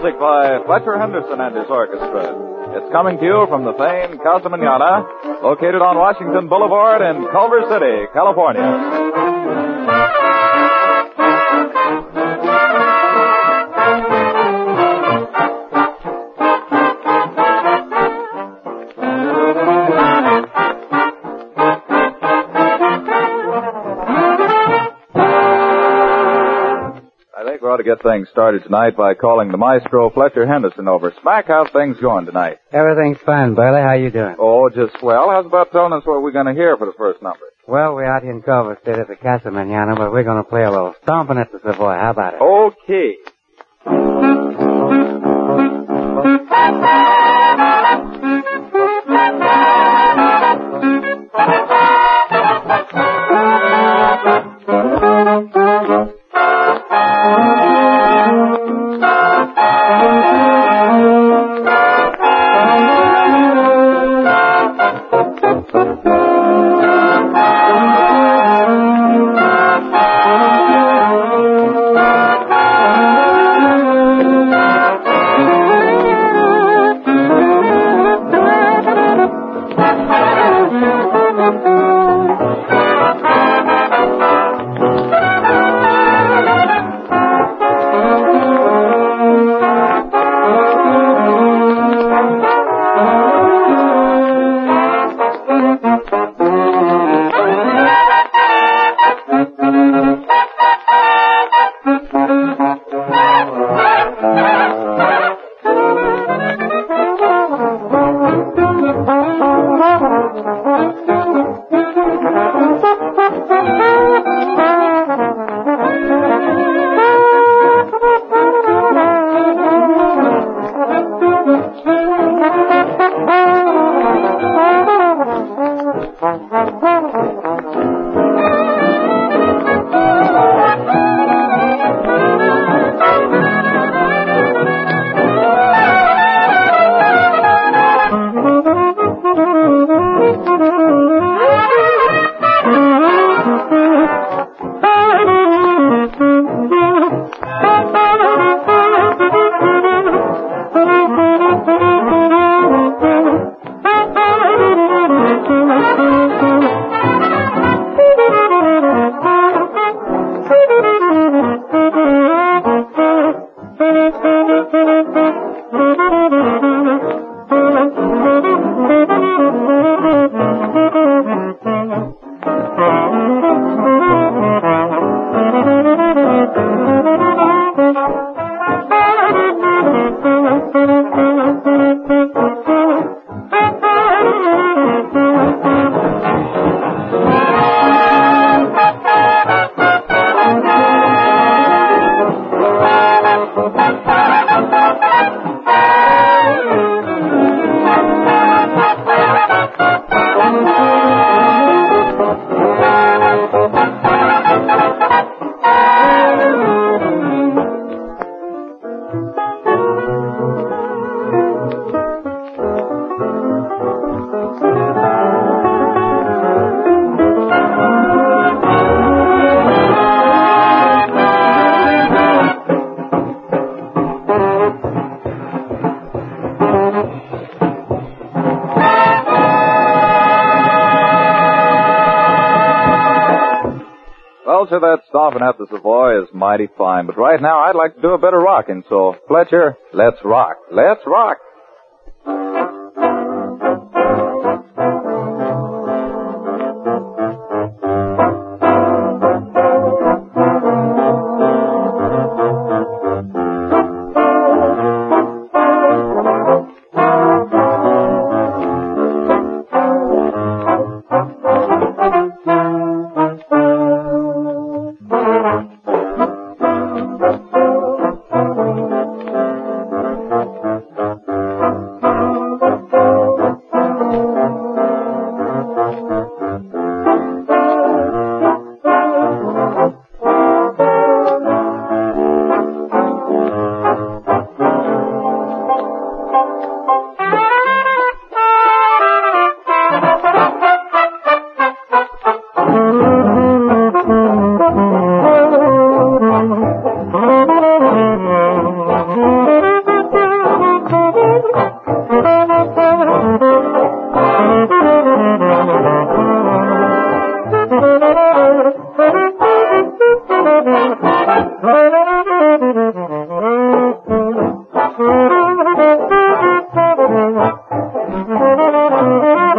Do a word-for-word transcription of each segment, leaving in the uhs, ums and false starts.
music by Fletcher Henderson and his orchestra. It's coming to you from the famed Casa Manana, located on Washington Boulevard in Culver City, California. To get things started tonight by calling the maestro Fletcher Henderson over. Smack, how's things going tonight? Everything's fine, Burley. How you doing? Oh, just swell. How's about telling us what we're going to hear for the first number? Well, we're out here in Culver City at the Casa Manana, but we're going to play a little stomping at the Savoy. How about it? Okay. Well, sir, that stomping at the Savoy is mighty fine, but right now I'd like to do a bit of rocking, so, Fletcher, let's rock. Let's rock.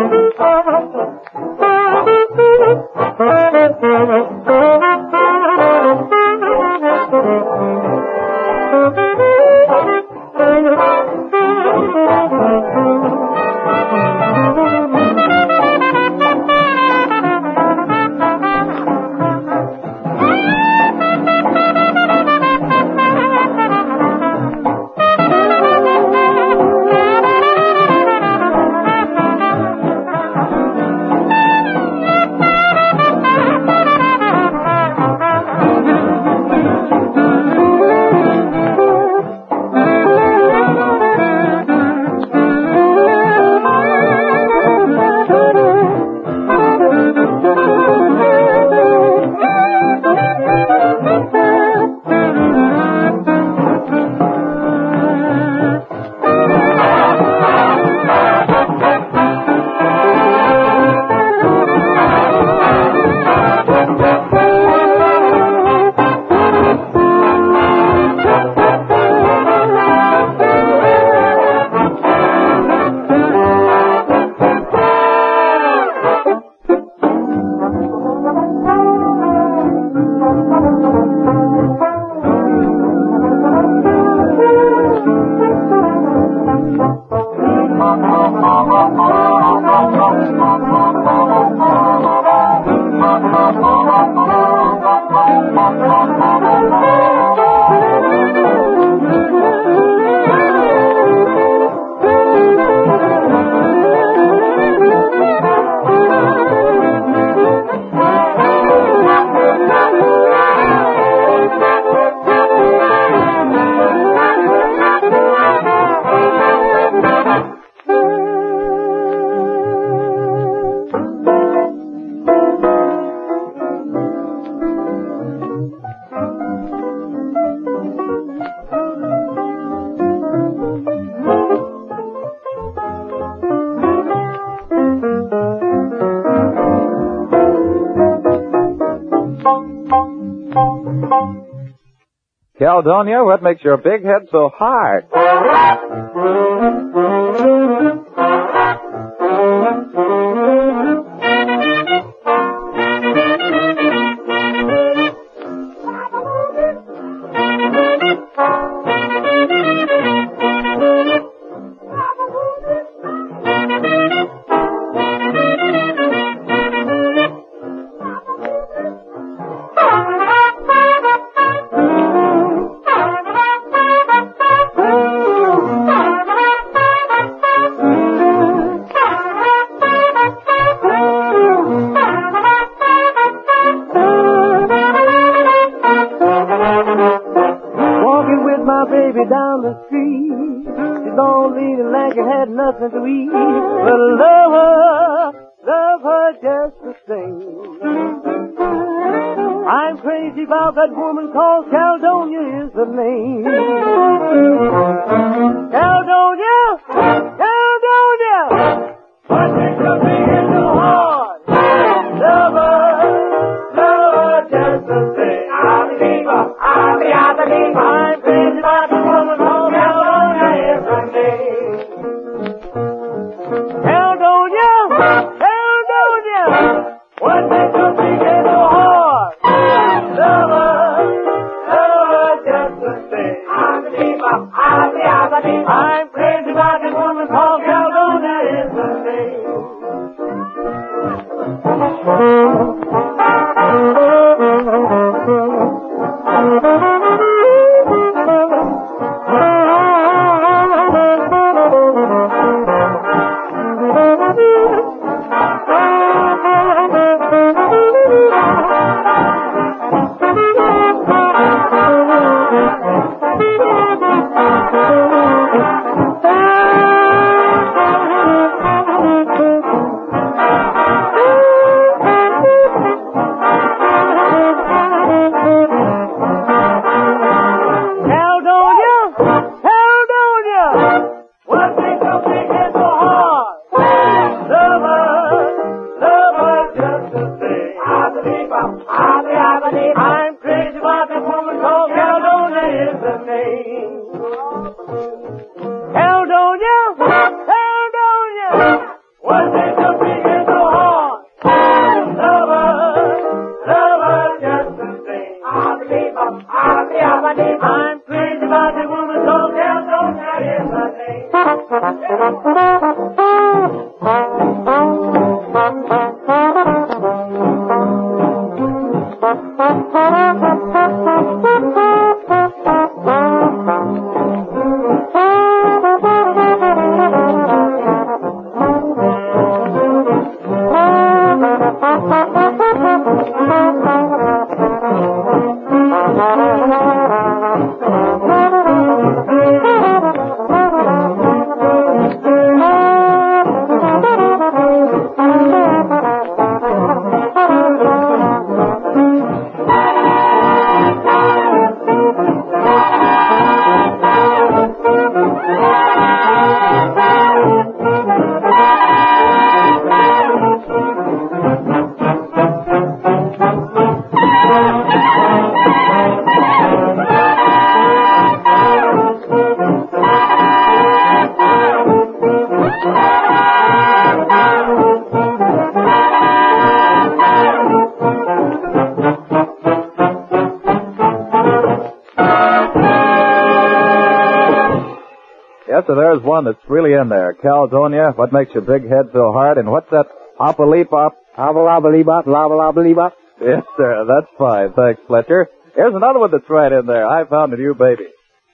Caledonia, what makes your big head so hard? Down the street, she's all leaning like I had nothing to eat, but I love her, love her just the same. I'm crazy about that woman called Caledonia is the name. Caledonia, Caledonia, what makes her big and so hard? Love her, love her just the same. I'm the diva, I'm the other diva, I'm crazy about the woman called Caledonia is her name. Caledonia, Caledonia, what makes her big and so hard? Love her, love her just the same. I'm the diva, I'm the other diva, I'm crazy about the woman called Caledonia is her name. Fletcher, there's one that's really in there. Caledonia, What Makes Your Big Head So Hard, and what's that? Oppa-leap-op? Obble-obble-leap-op, lobble-obble-leap-op. Yes, sir, that's fine. Thanks, Fletcher. Here's another one that's right in there. I Found a New Baby.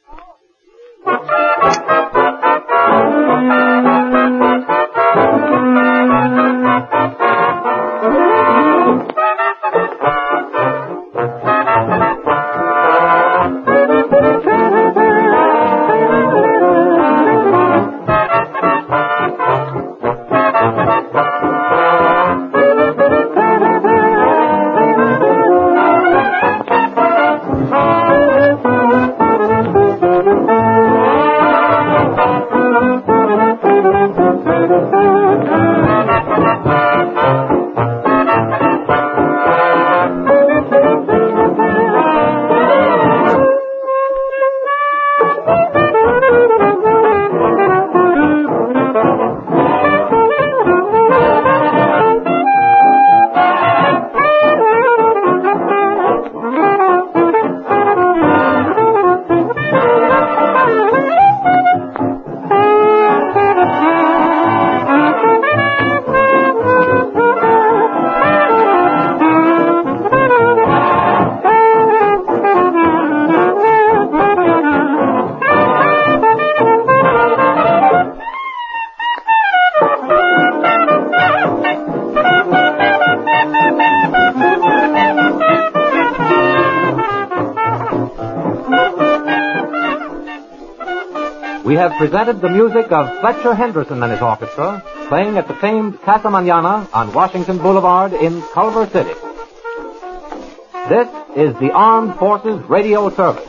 We have presented the music of Fletcher Henderson and his orchestra, playing at the famed Casa Manana on Washington Boulevard in Culver City. This is the Armed Forces Radio Service.